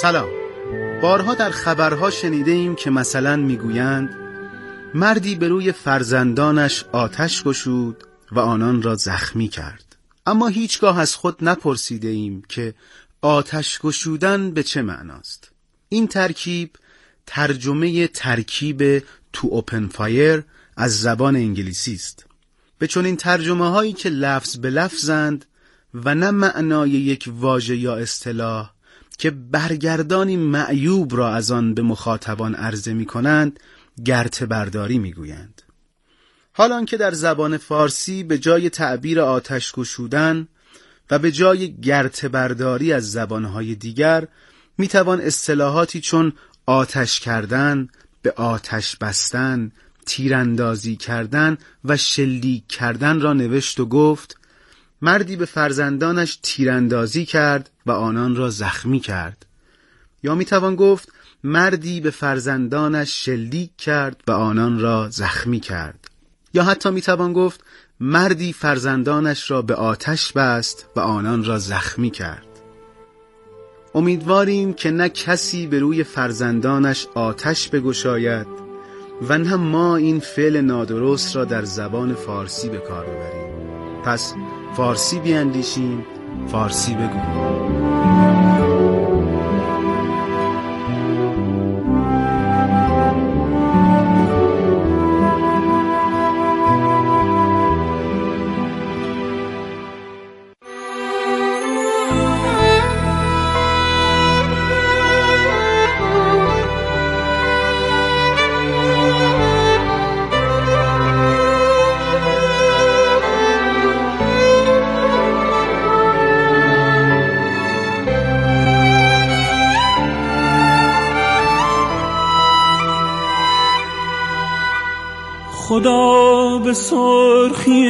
سلام. بارها در خبرها شنیده ایم که مثلا میگویند مردی به روی فرزندانش آتش گشود و آنان را زخمی کرد. اما هیچگاه از خود نپرسیده ایم که آتش گشودن به چه معناست. این ترکیب ترجمه ترکیب تو اوپن فایر از زبان انگلیسی است. به چون این ترجمه هایی که لفظ به لفظند و نه معنای یک واژه یا اصطلاح که برگردانی معیوب را از آن به مخاطبان عرضه می کنند گرته برداری می گویند. حالان که در زبان فارسی به جای تعبیر آتش گشودن و به جای گرته برداری از زبانهای دیگر می توان اصطلاحاتی چون آتش کردن، به آتش بستن، تیراندازی کردن و شلیک کردن را نوشت و گفت مردی به فرزندانش تیراندازی کرد و آنان را زخمی کرد. یا می توان گفت مردی به فرزندانش شلیک کرد و آنان را زخمی کرد. یا حتی می توان گفت مردی فرزندانش را به آتش بست و آنان را زخمی کرد. امیدواریم که نه کسی به روی فرزندانش آتش بگشاید و نه ما این فعل نادرست را در زبان فارسی به کار ببریم. پس فارسی بیاندیشیم، فارسی بگوییم. خدا به سرخی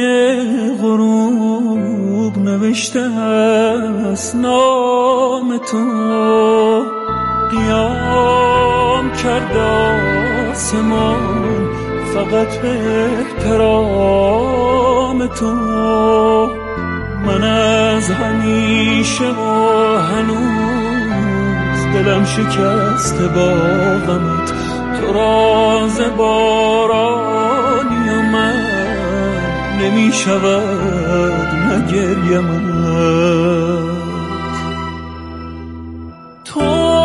غروب نوشته است نام تو، قیام کرد آسمان فقط به احترام تو. من از همیشه و هنوز دلم شکسته با غمت، تو راز بارانی و من نمی شود نگریمت. تو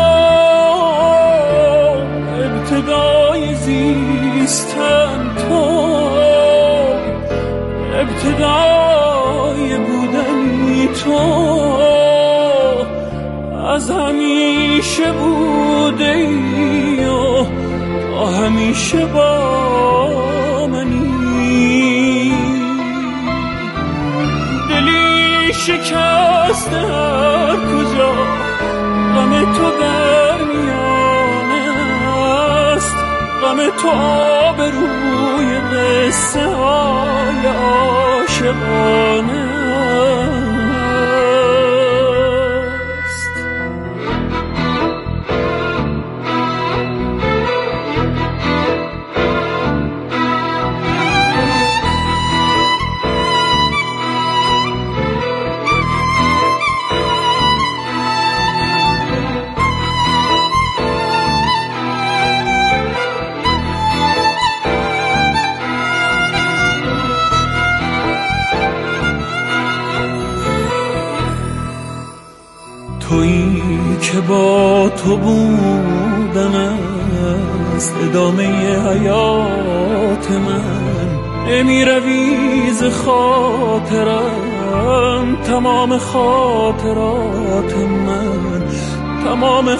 ابتدای زیستن، تو ابتدای بودنی، تو از همیشه بوده ای و تا همیشه با منی. دلی شکسته هر کجا غم تو در میانه است، غم تو آبروی قصه های عاشقانه است. تویی که با تو بودن است ادامه حیات من، نمی روی ز خاطرم تمام خاطرات من، تمام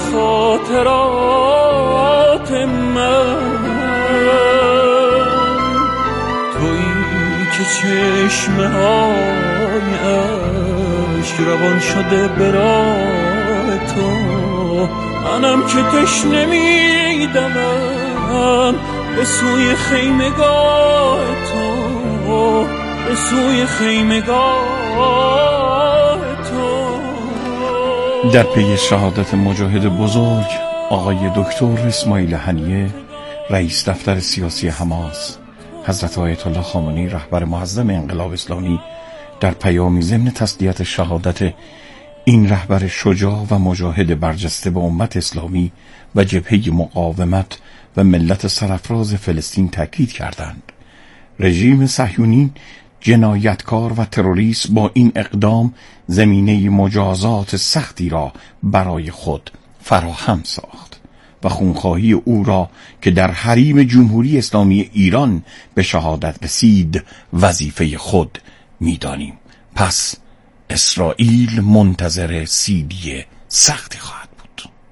خاطرات من. تویی که چشمه های اشک روان شده برای تو، منم که تشنه میدمم به سوی خیمگاه تو، به سوی خیمگاه تو. در پی شهادت مجاهد بزرگ آقای دکتر اسماعیل هنیه، رئیس دفتر سیاسی حماس، حضرت آیت الله خامنه‌ای رهبر معظم انقلاب اسلامی در پیامی ضمن تسلیت شهادت این رهبر شجاع و مجاهد برجسته به امت اسلامی و جبهه مقاومت و ملت سرفراز فلسطین تاکید کردند. رژیم صهیونی جنایتکار و تروریست با این اقدام زمینه مجازات سختی را برای خود فراهم ساخت و خونخواهی او را که در حریم جمهوری اسلامی ایران به شهادت رسید وظیفه خود می‌دانیم. پس اسرائیل منتظر سیلی سختی خواهد بود.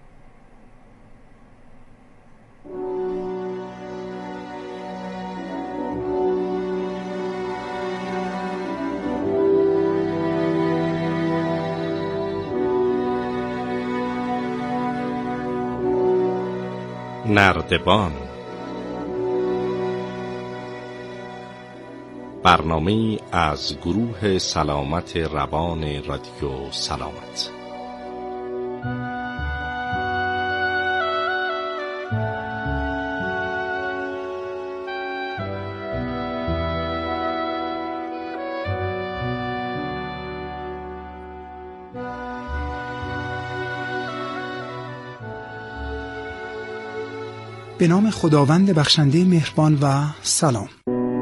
نردبان، برنامه‌ای از گروه سلامت روان رادیو سلامت. به نام خداوند بخشنده مهربان و سلام.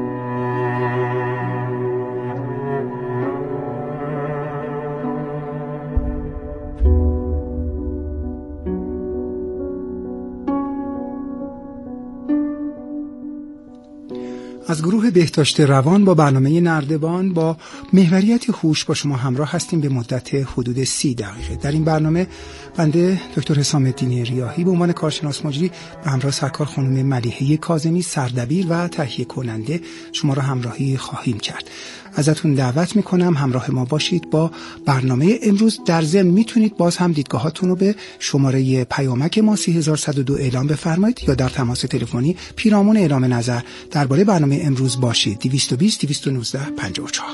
از گروه بهداشت روان با برنامه نردبان با محوریت هوش با شما همراه هستیم به مدت حدود 30 دقیقه. در این برنامه بنده دکتر حسام الدین ریاحی به عنوان کارشناس مجری به همراه سرکار خانم ملیحه کاظمی سردبیر و تهیه کننده شما را همراهی خواهیم کرد. ازتون دعوت میکنم همراه ما باشید با برنامه امروز. در ضمن میتونید باز هم دیدگاهاتون رو به شماره پیامک ما 3102 اعلام بفرمایید یا در تماس تلفنی پیرامون اعلام نظر درباره برنامه امروز باشید 220 219 54.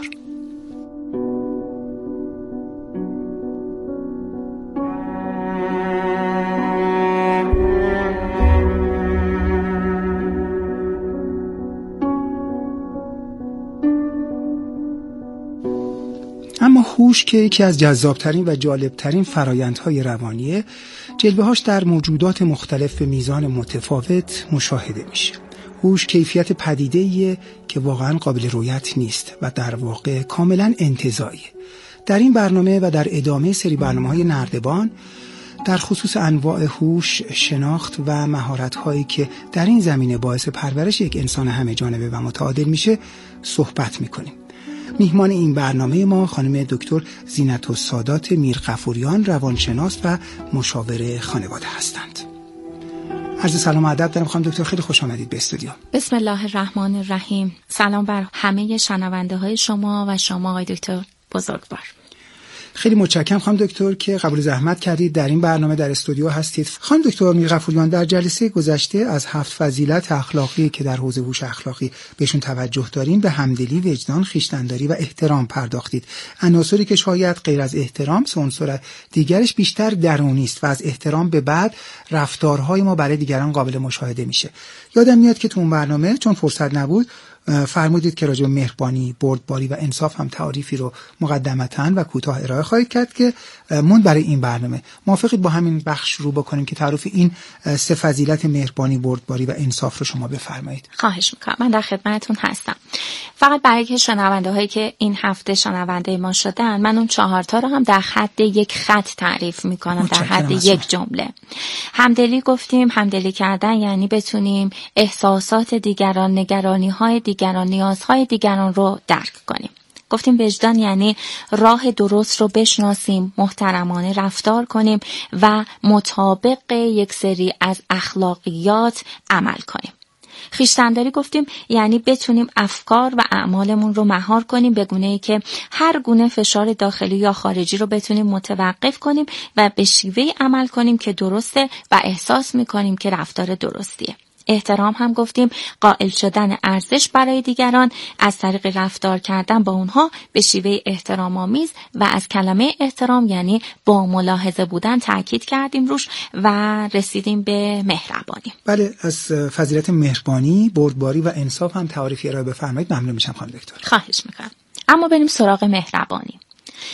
اما هوش که یکی از جذابترین و جالبترین فرایندهای روانیه، جلوه‌هاش در موجودات مختلف به میزان متفاوت مشاهده میشه. هوش کیفیت پدیده‌ایه که واقعا قابل رؤیت نیست و در واقع کاملا انتزاعیه. در این برنامه و در ادامه سری برنامه‌های نردبان در خصوص انواع هوش، شناخت و مهارت‌هایی که در این زمینه باعث پرورش یک انسان همه جانبه و متعادل میشه صحبت میکنیم. میهمان این برنامه ما خانم دکتر زینت‌السادات میرغفوریان، روانشناس و مشاور خانواده هستند. عرض سلام و ادب دارم خانم دکتر، خیلی خوش آمدید به استودیو. بسم الله الرحمن الرحیم. سلام بر همه شنونده های شما و شما آقای دکتر بزرگوار. خیلی متشکرم خانم دکتر که قبول زحمت کردید در این برنامه در استودیو هستید. خانم دکتر میرغفوریان، در جلسه گذشته از 7 فضیلت اخلاقی که در حوزه هوش اخلاقی بهشون توجه داریم به همدلی، وجدان، خویشتن‌داری و احترام پرداختید. عناصری که شاید غیر از احترام عنصر دیگرش بیشتر درونی است و از احترام به بعد رفتارهای ما برای دیگران قابل مشاهده میشه. یادم میاد که تو اون برنامه چون فرصت نبود فرمودید که راجع به مهربانی، بردباری و انصاف هم تعریفی رو مقدمتاً و کوتاه ارائه خواهید کرد که موند برای این برنامه. موافقید با همین بخش شروع بکنیم که تعریف این 3 فضیلت مهربانی، بردباری و انصاف رو شما بفرمایید؟ خواهش میکنم. من در خدمتتون هستم. فقط برای که شنونده هایی که این هفته شنونده ما شدن، من اون 4 تا رو هم در حد یک خط تعریف میکنم، در حد یک جمله. همدلی گفتیم، همدلی کردن یعنی بتونیم احساسات دیگران، نگرانی های دیگران، نیازهای دیگران رو درک کنیم. گفتیم وجدان یعنی راه درست رو بشناسیم، محترمانه رفتار کنیم و مطابق یک سری از اخلاقیات عمل کنیم. خویشتن‌داری گفتیم یعنی بتونیم افکار و اعمالمون رو مهار کنیم به گونه‌ای که هر گونه فشار داخلی یا خارجی رو بتونیم متوقف کنیم و به شیوهی عمل کنیم که درسته و احساس می‌کنیم که رفتار درستیه. احترام هم گفتیم قائل شدن ارزش برای دیگران از طریق رفتار کردن با اونها به شیوه احترام آمیز و از کلمه احترام یعنی با ملاحظه بودن تاکید کردیم روش و رسیدیم به مهربانی. بله، از فضیلت مهربانی، بردباری و انصاف هم تعریفی ارائه بفرمایید. ممنون میشم خانم دکتر. خواهش میکنم. اما بریم سراغ مهربانی.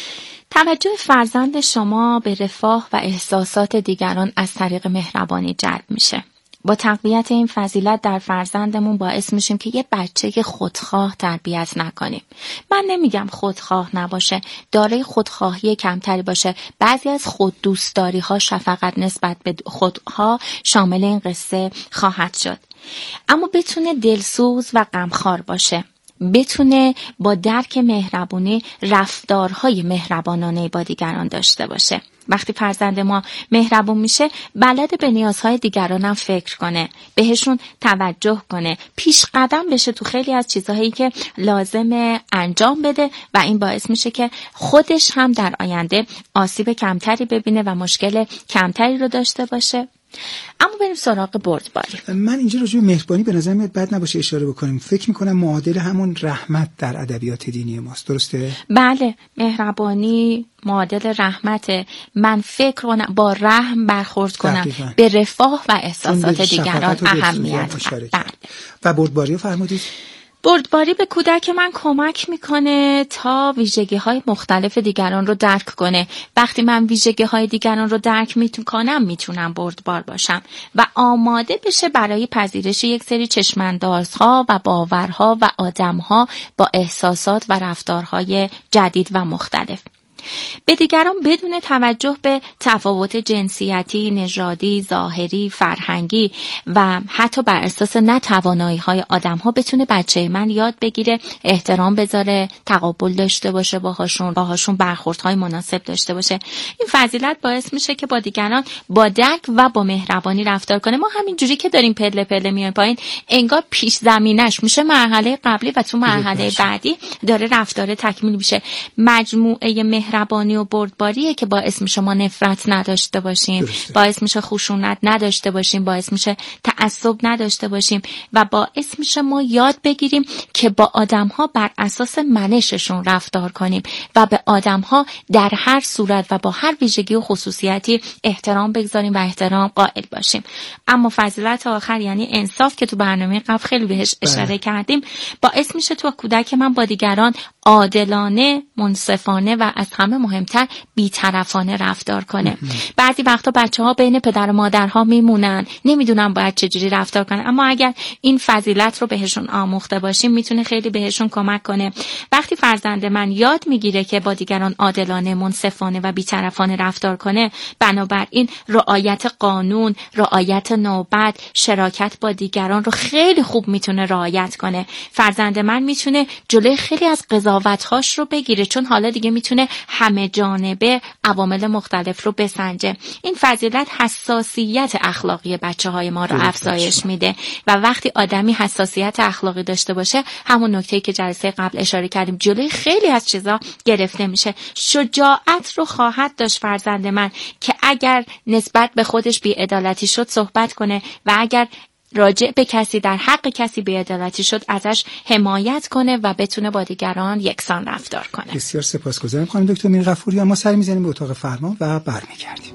توجه فرزند شما به رفاه و احساسات دیگران از طریق مهربانی جلب میشه. با تقویت این فضیلت در فرزندمون باعث میشیم که یه بچه خودخواه تربیت نکنیم. من نمیگم خودخواه نباشه، دارای خودخواهی کمتری باشه. بعضی از خود دوستداری ها، شفقت نسبت به خودها شامل این قصه خواهد شد. اما بتونه دلسوز و غمخوار باشه. بتونه با درک مهربونی رفتارهای مهربانانه با دیگران داشته باشه. وقتی فرزند ما مهربون میشه، بلد به نیازهای دیگران هم فکر کنه، بهشون توجه کنه، پیش قدم بشه تو خیلی از چیزهایی که لازمه انجام بده و این باعث میشه که خودش هم در آینده آسیب کمتری ببینه و مشکل کمتری رو داشته باشه. اما بریم سراغ بردباری. من اینجا راجع به مهربانی به نظر میاد بد نباشه اشاره بکنیم. فکر میکنم معادل همون رحمت در ادبیات دینی ماست، درسته؟ بله، مهربانی معادل رحمته. من فکر کنم با رحم برخورد کنم، دقیقا. به رفاه و احساسات دیگران اهمیت بدم. و بردباری رو فرمودید؟ بردباری به کودک من کمک میکنه تا ویژگی‌های مختلف دیگران رو درک کنه. وقتی من ویژگی‌های دیگران رو درک میکنم، میتونم بردبار باشم و آماده بشه برای پذیرش یک سری چشماندازها و باورها و آدمها با احساسات و رفتارهای جدید و مختلف. به دیگران بدون توجه به تفاوت جنسیتی، نژادی، ظاهری، فرهنگی و حتی بر اساس نتوانایی‌های آدم‌ها بتونه بچه من یاد بگیره، احترام بذاره، تقابل داشته باشه، باهاشون برخوردهای مناسب داشته باشه. این فضیلت باعث میشه که با دیگران با درک و با مهربانی رفتار کنه. ما همینجوری که داریم پله پله میایم پایین، انگار پیش زمینش میشه مرحله قبلی و تو مرحله بعدی داره رفتار تکمیل میشه. مجموعه مهربانی و بردباریه که باعث میشه ما نفرت نداشته باشیم، باعث میشه خشونت نداشته باشیم، باعث میشه تعصب نداشته باشیم و باعث میشه ما یاد بگیریم که با آدم‌ها بر اساس منششون رفتار کنیم و به آدم‌ها در هر صورت و با هر ویژگی و خصوصیتی احترام بگذاریم و احترام قائل باشیم. اما فضیلت آخر یعنی انصاف که تو برنامه قبل خیلی بهش اشاره کردیم، باعث میشه تو کودک من با دیگران عادلانه، منصفانه و از همه مهمتر بی‌طرفانه رفتار کنه. بعضی وقتا بچه‌ها بین پدر و مادرها میمونن، نمیدونن باید چجوری رفتار کنن، اما اگر این فضیلت رو بهشون آموخته باشیم میتونه خیلی بهشون کمک کنه. وقتی فرزند من یاد میگیره که با دیگران عادلانه، منصفانه و بی‌طرفانه رفتار کنه، بنابراین رعایت قانون، رعایت نوبت، شراکت با دیگران رو خیلی خوب میتونه رعایت کنه. فرزند من میتونه جلوی خیلی از قضاوت‌هاش رو بگیره، چون حالا دیگه میتونه همه جانبه عوامل مختلف رو بسنجه. این فضیلت حساسیت اخلاقی بچه‌های ما رو افزایش میده و وقتی آدمی حساسیت اخلاقی داشته باشه، همون نکته‌ای که جلسه قبل اشاره کردیم، جلوی خیلی از چیزا گرفته میشه. شجاعت رو خواهد داشت فرزند من که اگر نسبت به خودش بی‌عدالتی شد صحبت کنه و اگر راجع به کسی در حق کسی بی‌عدالتی شد ازش حمایت کنه و بتونه با دیگران یکسان رفتار کنه. بسیار سپاسگزارم خانم دکتر میرغفوری. ما سر می‌زنیم به اتاق فرمان و برمیگردیم.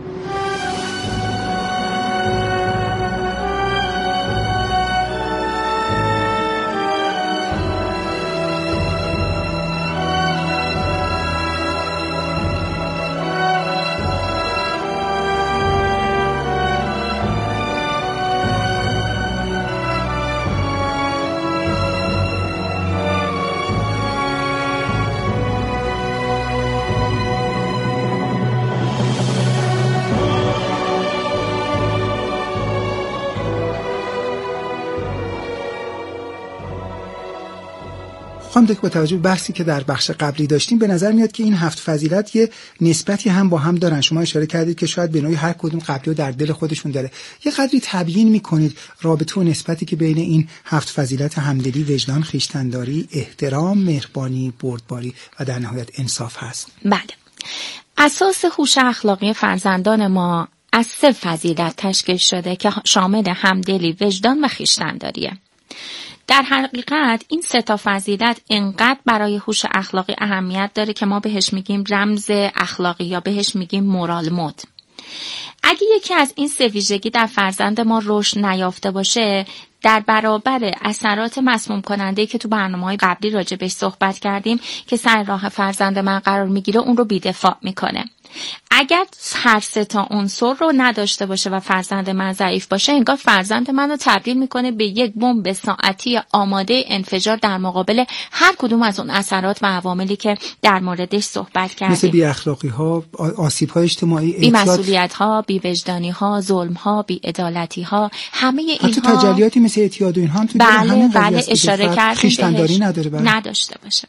خانم دکتر با توجه به بحثی که در بخش قبلی داشتیم به نظر میاد که این 7 فضیلت یه نسبتی هم با هم دارن. شما اشاره کردید که شاید به نوعی هر کدوم قبلی رو در دل خودشون داره. یه قدری تبیین میکنید رابطه و نسبتی که بین این 7 فضیلت همدلی، وجدان، خویشتن‌داری، احترام، مهربانی، بردباری و در نهایت انصاف هست. بله. اساس هوش اخلاقی فرزندان ما از 3 فضیلت تشکیل شده که شامل همدلی، وجدان و خویشتن‌داریه. در حقیقت این 3 تا فضیلت انقدر برای هوش اخلاقی اهمیت داره که ما بهش میگیم رمز اخلاقی یا بهش میگیم مورال مود. اگه یکی از این 3 ویژگی در فرزند ما رشد نیافته باشه، در برابر اثرات مسموم کننده که تو برنامه‌های قبلی راجع بهش صحبت کردیم که سر راه فرزند من قرار میگیره، اون رو بی‌دفاع میکنه. اگر هر 3 تا عنصر رو نداشته باشه و فرزند من ضعیف باشه، انگار فرزند من رو تبدیل میکنه به یک بمب ساعتی آماده انفجار در مقابل هر کدوم از اون اثرات و عواملی که در موردش صحبت کردیم، مثل بی‌اخلاقی‌ها، آسیب‌های اجتماعی، بی‌مسئولیت‌ها، بی‌وجدانی‌ها، ظلم‌ها، بی‌عدالتی‌ها، همه اینها، حتی تجلیاتی مثل اعتیاد و اینها هم تو بله اشاره کردیم خویشتن‌داری نداره نداشته باشه.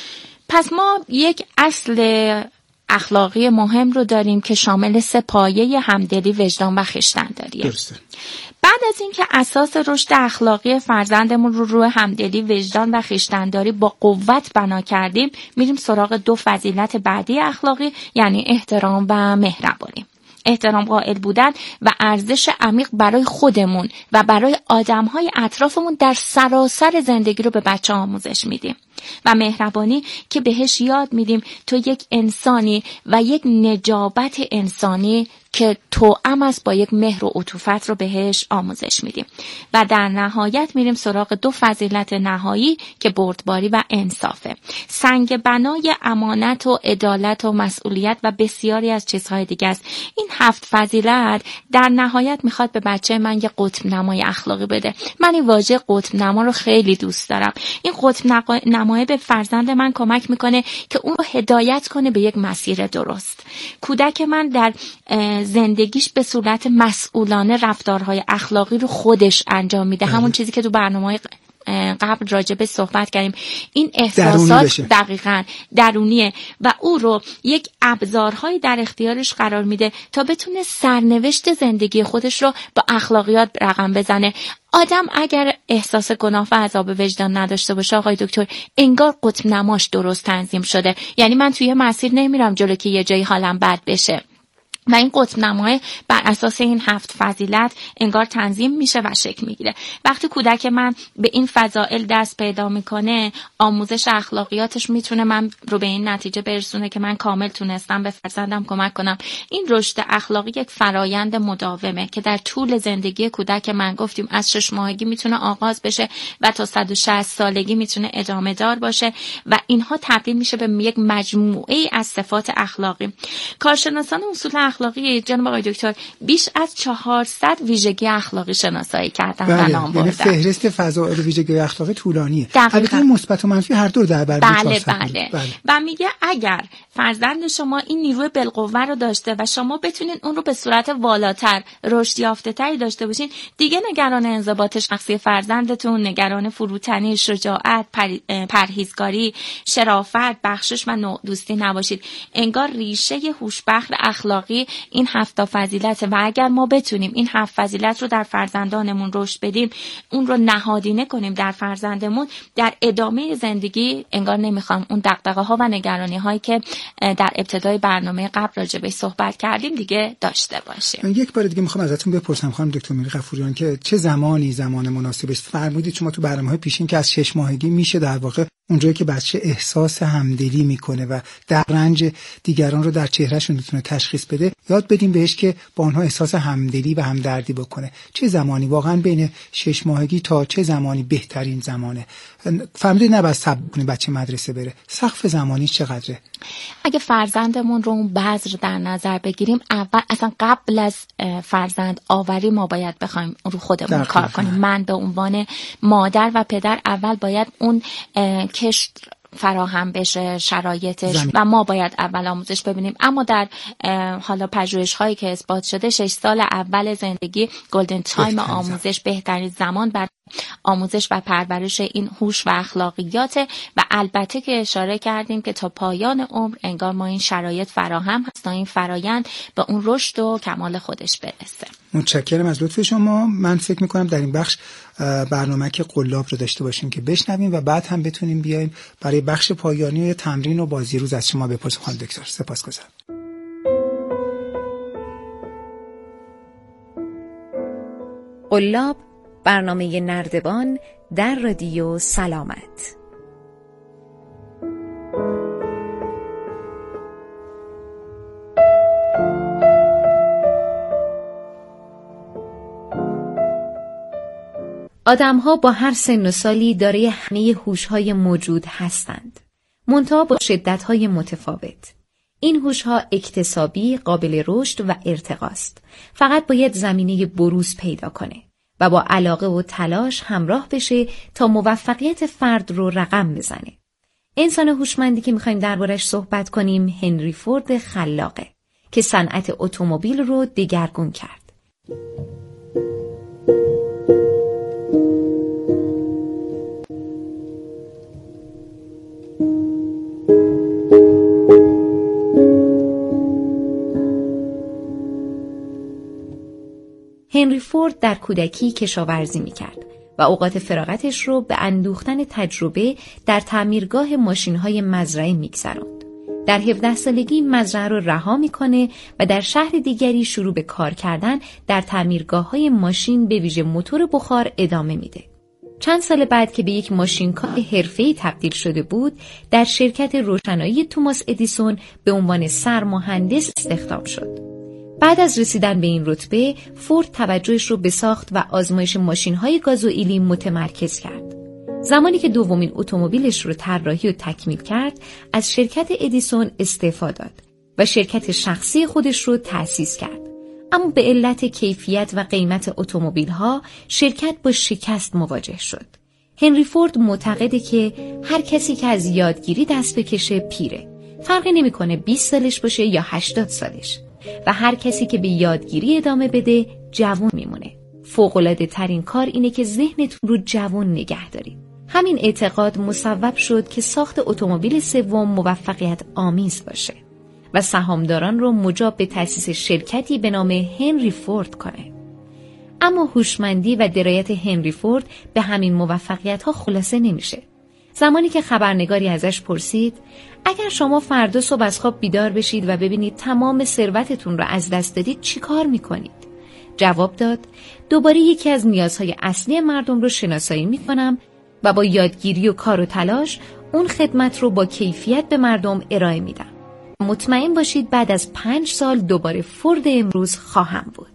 پس ما یک اصل اخلاقی مهم رو داریم که شامل 3 پایه همدلی، وجدان و خویشتن‌داریه. درسته. بعد از اینکه اساس رشد اخلاقی فرزندمون رو روی همدلی، وجدان و خویشتن‌داری با قوت بنا کردیم، میریم سراغ 2 فضیلت بعدی اخلاقی، یعنی احترام و مهربانی. احترام قائل بودن و ارزش عمیق برای خودمون و برای آدم‌های اطرافمون در سراسر زندگی رو به بچه آموزش میدیم. و مهربانی که بهش یاد میدیم تو یک انسانی و یک نجابت انسانی که توأم است با یک مهر و عطوفت رو بهش آموزش میدیم. و در نهایت میریم سراغ 2 فضیلت نهایی که بردباری و انصافه. سنگ بنای امانت و عدالت و مسئولیت و بسیاری از چیزهای دیگه است. این 7 فضیلت در نهایت میخواد به بچه من یه قطب نمای اخلاقی بده. من این واژه قطب نما رو خیلی دوست دارم. این قطب نمای به فرزند من کمک میکنه که اون رو هدایت کنه به یک مسیر درست. کودک من در زندگیش به صورت مسئولانه رفتارهای اخلاقی رو خودش انجام میده. همون چیزی که تو برنامه‌های قبل راجع به صحبت کردیم. این احساسات دقیقاً درونیه و او رو یک ابزارهایی در اختیارش قرار میده تا بتونه سرنوشت زندگی خودش رو با اخلاقیات رقم بزنه. آدم اگر احساس گناه و عذاب وجدان نداشته باشه، آقای دکتر، انگار قطب نماش درست تنظیم شده. یعنی من توی مسیر نمیرم جلو که یه جایی حالم بد بشه. و این قطب نمای بر اساس این 7 فضیلت انگار تنظیم میشه و شکل میگیره. وقتی کودک من به این فضائل دست پیدا میکنه، آموزش اخلاقیاتش میتونه من رو به این نتیجه برسونه که من کامل تونستم به فرزندم کمک کنم. این رشد اخلاقی یک فرایند مداومه که در طول زندگی کودک من، گفتیم از 6 ماهگی میتونه آغاز بشه و تا 160 سالگی میتونه ادامه دار باشه و اینها تبدیل میشه به یک مجموعه از صفات اخلاقی. کارشناسان اصول اخلاقی جناب آقای دکتر بیش از 400 ویژگی اخلاقی شناسایی کردن و نام بردن. فهرست فضائل ویژگی اخلاقی طولانیه. البته مثبت و منفی هر دو در بر بله. و میگه اگر فرزند شما این نیروی بالقوه رو داشته و شما بتونین اون رو به صورت والاتر، رشد یافته‌تری داشته باشین، دیگه نگران انضباط شخصی فرزندتون، نگران فروتنی، شجاعت، پرهیزکاری، شرافت، بخشش و نوع دوستی نباشید. انگار ریشه هوشبخش اخلاقی این 7 فضیلت و اگر ما بتونیم این 7 فضیلت رو در فرزندانمون رشد بدیم، اون رو نهادینه کنیم در فرزندمون، در ادامه زندگی انگار نمیخوام اون دغدغه‌ها و نگرانی‌هایی که در ابتدای برنامه قبل راجع بهش صحبت کردیم دیگه داشته باشیم. یک بار دیگه میخوام ازتون بپرسم خانم دکتر میری غفوریان که چه زمان مناسبی است؟ فرمودید شما تو برنامه‌های پیشین که از 6 ماهگی میشه در واقع اونجایی که بچه احساس همدلی میکنه و در رنج دیگران رو در چهرهشون میتونه تشخیص بده، یاد بدیم بهش که با اونها احساس همدلی و همدردی بکنه. چه زمانی واقعا بین 6 ماهگی تا چه زمانی بهترین زمانه؟ فرمودید نباید صبر کنه بچه مدرسه بره. سقف زمانی چقدره؟ اگه فرزندمون رو اون بذر در نظر بگیریم، اول اصلا قبل از فرزند آوری ما باید بخوایم رو خودمون کار کنیم. من به عنوان مادر و پدر اول باید اون کشت فراهم بشه، شرایطش و ما باید اول آموزش ببینیم. اما در حالا پژوهش هایی که اثبات شده 6 سال اول زندگی گلدن تایم آموزش، بهترین زمان بر آموزش و پرورش این هوش و اخلاقیات و البته که اشاره کردیم که تا پایان عمر انگار ما این شرایط فراهم هست تا این فرایند به اون رشد و کمال خودش برسه. متشکرم از لطف شما. من فکر میکنم در این بخش برنامه که قلاب رو داشته باشیم که بشنویم و بعد هم بتونیم بیایم برای بخش پایانی تمرین و بازی روز از شما بپرسیم. خانم دکتر سپاسگزارم. قلاب، برنامه نردبان در رادیو سلامت. آدم‌ها با هر سن و سالی دارای همه هوش‌های موجود هستند، منتها با شدت‌های متفاوت. این هوش‌ها اکتسابی، قابل رشد و ارتقاست. فقط باید زمینه بروز پیدا کنه و با علاقه و تلاش همراه بشه تا موفقیت فرد رو رقم بزنه. انسان هوشمندی که می‌خوایم دربارش صحبت کنیم هنری فورد خلاقه که صنعت اتومبیل رو دگرگون کرد. هنری فورد در کودکی کشاورزی می‌کرد و اوقات فراغتش رو به اندوختن تجربه در تعمیرگاه ماشین‌های مزرعه می‌گذروند. در 17 سالگی مزرعه رو رها می‌کنه و در شهر دیگری شروع به کار کردن در تعمیرگاه‌های ماشین به ویژه موتور بخار ادامه میده. چند سال بعد که به یک ماشینکار حرفه‌ای تبدیل شده بود، در شرکت روشنایی توماس ادیسون به عنوان سرمهندس استخدام شد. بعد از رسیدن به این رتبه، فورد توجهش رو به ساخت و آزمایش ماشین‌های گازوئیلی متمرکز کرد. زمانی که دومین اتومبیلش رو طراحی و تکمیل کرد، از شرکت ادیسون استعفا داد و شرکت شخصی خودش رو تأسیس کرد. اما به علت کیفیت و قیمت اتومبیل‌ها، شرکت با شکست مواجه شد. هنری فورد معتقده که هر کسی که از یادگیری دست بکشه پیره. فرقی نمی‌کنه 20 سالش باشه یا 80 سالش. و هر کسی که به یادگیری ادامه بده جوان میمونه. فوق‌العاده ترین کار اینه که ذهنتون رو جوان نگه دارید. همین اعتقاد مصوب شد که ساخت اتومبیل سوم موفقیت آمیز باشه و سهامداران رو مجاب به تأسیس شرکتی به نام هنری فورد کنه. اما هوشمندی و درایت هنری فورد به همین موفقیت‌ها خلاصه نمیشه. زمانی که خبرنگاری ازش پرسید اگر شما فردا صبح از خواب بیدار بشید و ببینید تمام ثروتتون رو از دست دادید چی کار میکنید؟ جواب داد دوباره یکی از نیازهای اصلی مردم رو شناسایی میکنم و با یادگیری و کار و تلاش اون خدمت رو با کیفیت به مردم ارائه میدم. مطمئن باشید بعد از 5 سال دوباره فورد امروز خواهم بود.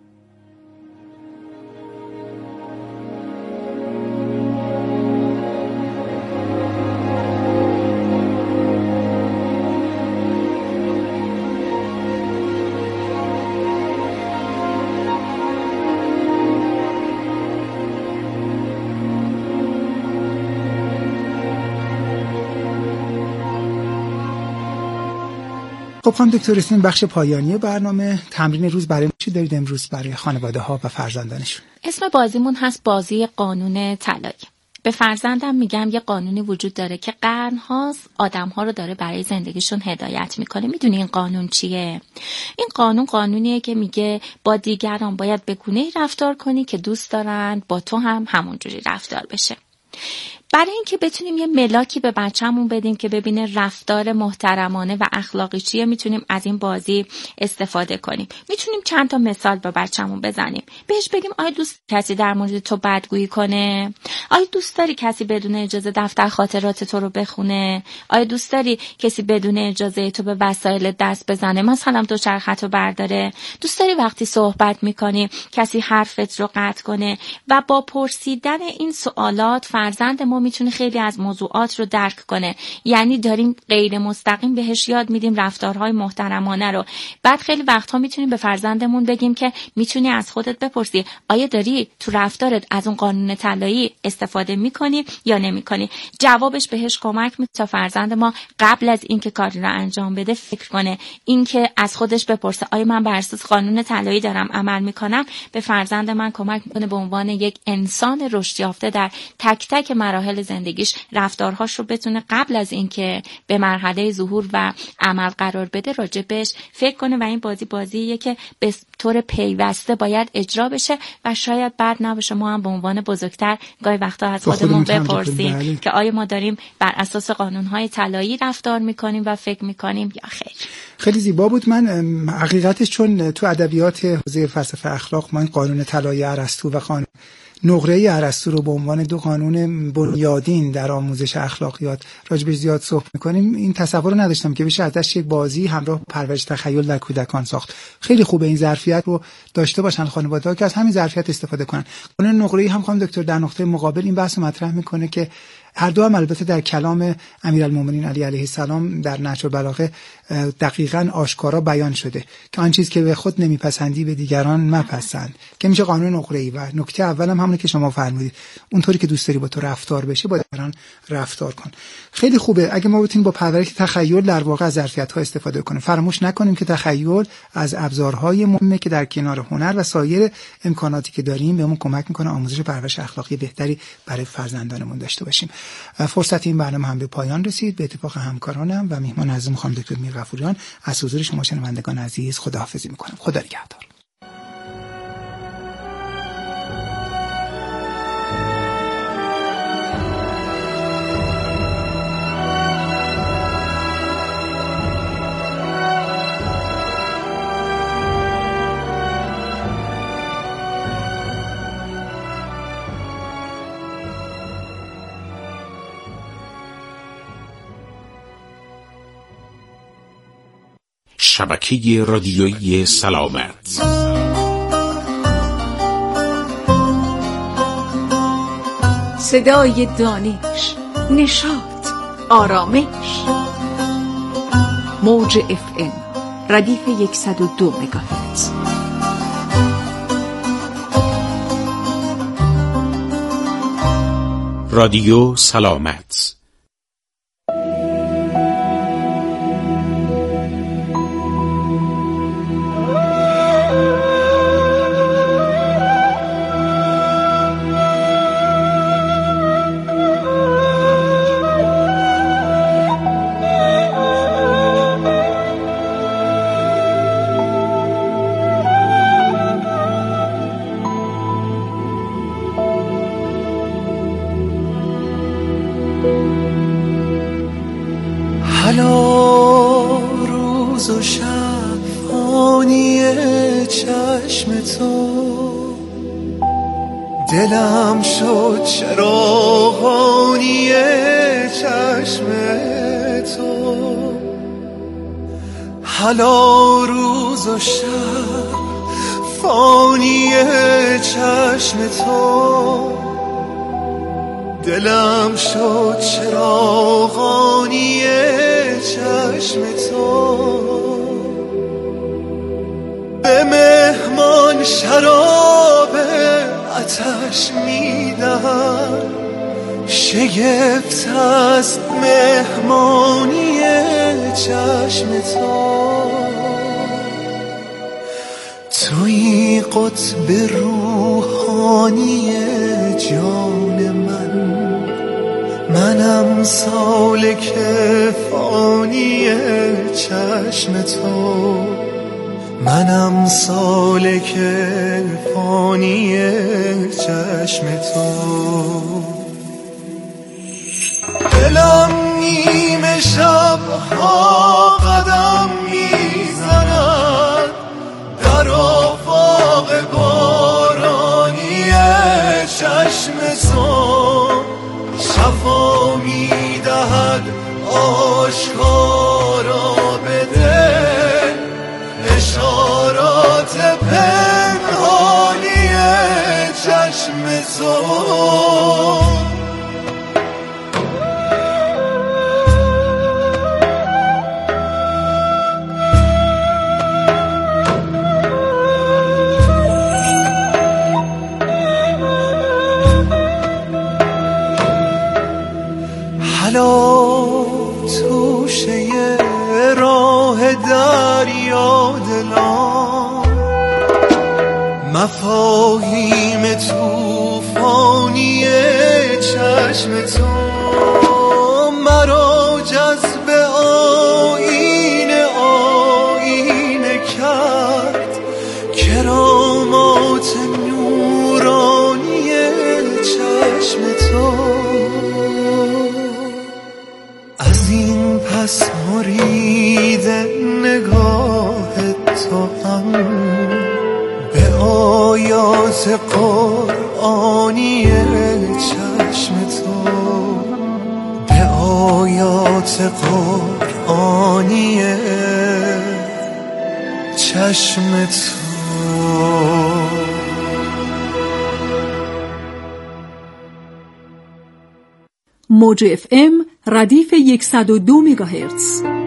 خب خانم دکتر رسیدیم بخش پایانی برنامه. تمرین روز برای ما چی دارید امروز برای خانواده ها و فرزندانشون؟ اسم بازیمون هست بازی قانون طلایی. به فرزندم میگم یه قانونی وجود داره که قرن‌هاست آدم‌ها رو داره برای زندگیشون هدایت میکنه. میدونی این قانون چیه؟ این قانون قانونیه که میگه با دیگران باید به گونه‌ای رفتار کنی که دوست دارن با تو هم همونجوری رفتار بشه. برای اینکه بتونیم یه ملاکی به بچه‌مون بدیم که ببینه رفتار محترمانه و اخلاقی چیه، میتونیم از این بازی استفاده کنیم. میتونیم چند تا مثال به بچه‌مون بزنیم. بهش بگیم آیا دوست کسی در مورد تو بدگویی کنه؟ آیا دوست داری کسی بدون اجازه دفتر خاطرات تو رو بخونه؟ آیا دوست داری کسی بدون اجازه تو به وسایل دست بزنه، مثلا دوچرخه‌تو برداره؟ دوست داری وقتی صحبت می‌کنی کسی حرفت رو قطع کنه؟ و با پرسیدن این سوالات فرزند ما میتونه خیلی از موضوعات رو درک کنه. یعنی داریم غیر مستقیم بهش یاد میدیم رفتارهای محترمانه رو. بعد خیلی وقتها میتونیم به فرزندمون بگیم که میتونی از خودت بپرسی آیا داری تو رفتارت از اون قانون طلایی استفاده میکنی یا نمیکنی؟ جوابش بهش کمک میکنه تا فرزند ما قبل از اینکه کاری رو انجام بده فکر کنه. اینکه از خودش بپرسه آیا من بر اساس قانون طلایی دارم عمل میکنم، به فرزند من کمک میکنه به عنوان یک انسان رشد یافته در تک تک مراحل زندگیش رفتارهاش رو بتونه قبل از اینکه به مرحله ظهور و عمل قرار بده راجبش فکر کنه. و این بازیه که به طور پیوسته باید اجرا بشه و شاید بعد نباشه ما هم به عنوان بزرگتر گاهی وقتا از خودمون بپرسیم که آیا ما داریم بر اساس قانونهای طلایی رفتار میکنیم و فکر میکنیم یا خیر. خیلی زیبا بود. من حقیقتش چون تو ادبیات حوزه فلسفه اخلاق ما این قانون طلایی ارسطو و قانون نقره ارسطو رو به عنوان 2 قانون بنیادین در آموزش اخلاقیات راجبش زیاد صحبت می‌کنیم، این تصور رو نداشتم که بشه ازش یک بازی همراه پرورش تخیل در کودکان ساخت. خیلی خوبه این ظرفیت رو داشته باشن خانواده‌ها که از همین ظرفیت استفاده کنن. قانون نقره‌ای هم خانم دکتر در نقطه مقابل این بحث مطرح می‌کنه که هر دو هم البته در کلام امیرالمومنین علی علیه السلام در نهج البلاغه دقیقاً آشکارا بیان شده که آن چیز که به خود نمیپسندی به دیگران مپسند، که میشه قانون نقره‌ای. و نکته اولم همونه که شما فرمودید، اونطوری که دوست داری با تو رفتار بشه با دیگران رفتار کن. خیلی خوبه اگه ما بتونیم با پرورش تخیل در واقع از ظرفیت‌ها استفاده کنیم. فراموش نکنیم که تخیل از ابزارهای مهمه که در کنار هنر و سایر امکاناتی که داریم بهمون کمک میکنه آموزش و پرورش اخلاقی بهتری برای فرزندانمون داشته باشیم. فرصت این برنامه هم به پایان رسید. به اتفاق همکارانم و میهمان عزیزم خانم دکتر میرغفوریان از حضور شما شنوندگان عزیز خداحافظی میکنم. خدا نگهدار. شبکه رادیویی سلامت. صدای دانش، نشاط، آرامش. موج FM ردیف 102 مگاهرتز. رادیو سلامت. روز و شب فانی چشم تو، دلم شد چراغانی چشم تو. حالا روز و شب فانی چشم تو، دلم شد چراغانی چشم تو. به مهمان شراب آتش میدم، شگفت است مهمانی چشم تو. توی قطب روحانی جان منم سالک فانی چشم تو، منم سالک فانی چشم تو. دلم نیمه شبها قدم میزند در آفاق بارانی چشم تو. شفا میدهد آشکارا به دل اشارات پنهانی چشم تو. توشه راه دریا دلان، مفاهیم توفانی چشم تو. مرا جذب آینه کرد کرامات نورانی چشم تو. پس مرید نگاه تو هم به آیات قرآنی چشم تو. موج FM ردیف 102 مگاهرتز.